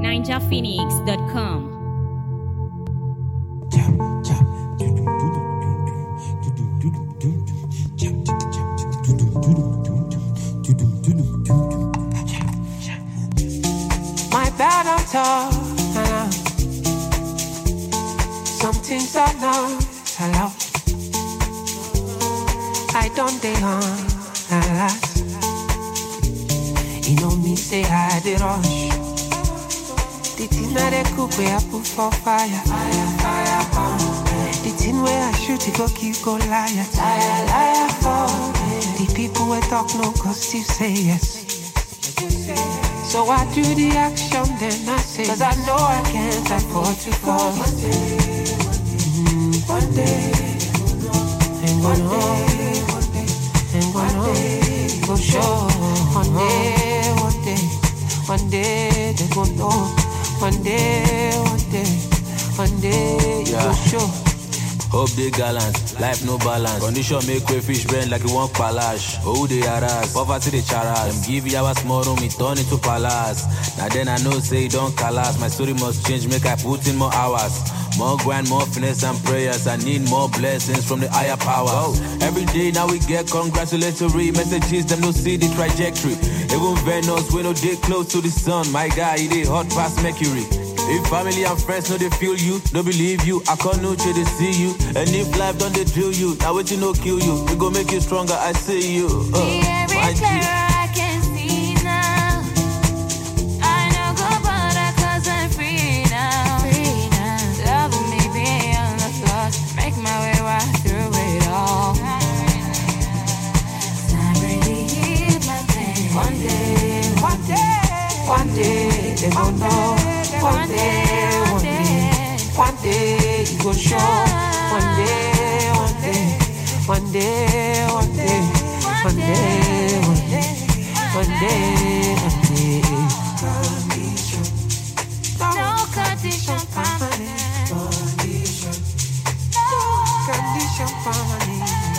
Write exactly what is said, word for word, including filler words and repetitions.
ninja phoenix dot com. My bad on top, uh, some things are not allowed. I don't dey on a lot. You know me say I did rush. The thing that I cook where I put for fire, fire, fire, fire. The thing where I shoot it go keep go liar, liar, liar, for. The people where talk no cause you say yes. So I do the action, then I say, cause I know I can't afford to fall. One day, mm, one day, and one day, one day, and one day, go show. One day, one day, one day, they go know. One day, one day, one day, you go show. Hope they gallant, life no balance. Condition make way fish bend like it won't palash. Oh, they harass, poverty they charas. Them give you our small room, it turn into palace. Now then I know say don't callous. My story must change, make I put in more hours. More grind, more finesse and prayers. I need more blessings from the higher power. Oh, every day now we get congratulatory messages, them no see the trajectory. Even Venus, we no day close to the sun. My guy, he dey hot past Mercury. If family and friends know they feel you, don't believe you, I can't know they see you. And if life don't they drill you, now wait you no kill you. We go make you stronger, I see you. Uh, the air is clearer, I can see now. I know go bother cause I'm free now. Free now. Love me beyond the flaws. Make my way right through it all. Time really healed my pain. One day, one day, one day, they gon' know. One day, one day, one day, you go show. One day, one day, one day, one day, one day, one day, one day, one day. No condition permanent. Condition permanent.